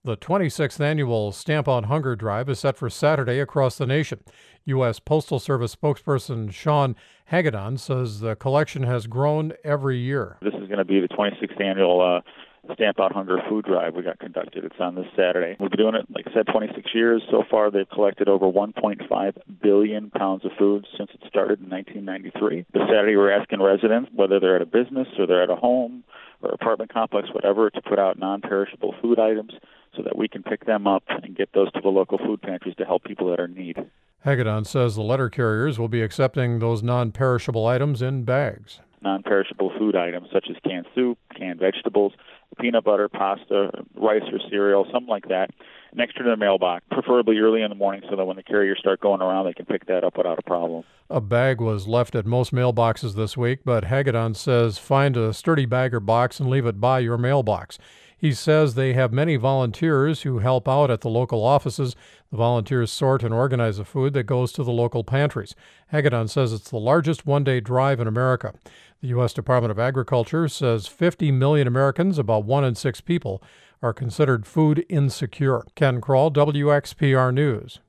The 26th annual Stamp Out Hunger Drive is set for Saturday across the nation. U.S. Postal Service spokesperson Sean Hagedorn says the collection has grown every year. This is going to be the 26th annual Stamp Out Hunger Food Drive we got conducted. It's on this Saturday. We've been doing it, like I said, 26 years. So far, they've collected over 1.5 billion pounds of food since it started in 1993. This Saturday, we're asking residents, whether they're at a business or they're at a home or apartment complex, whatever, to put out non-perishable food items so that we can pick them up and get those to the local food pantries to help people that are in need. Hagedorn says the letter carriers will be accepting those non-perishable items in bags. Non-perishable food items such as canned soup, canned vegetables, peanut butter, pasta, rice or cereal, something like that, next to their mailbox, preferably early in the morning so that when the carriers start going around, they can pick that up without a problem. A bag was left at most mailboxes this week, but Hagedorn says find a sturdy bag or box and leave it by your mailbox. He says they have many volunteers who help out at the local offices. The volunteers sort and organize the food that goes to the local pantries. Hagedorn says it's the largest one-day drive in America. The U.S. Department of Agriculture says 50 million Americans, about 1 in 6 people, are considered food insecure. Ken Kroll, WXPR News.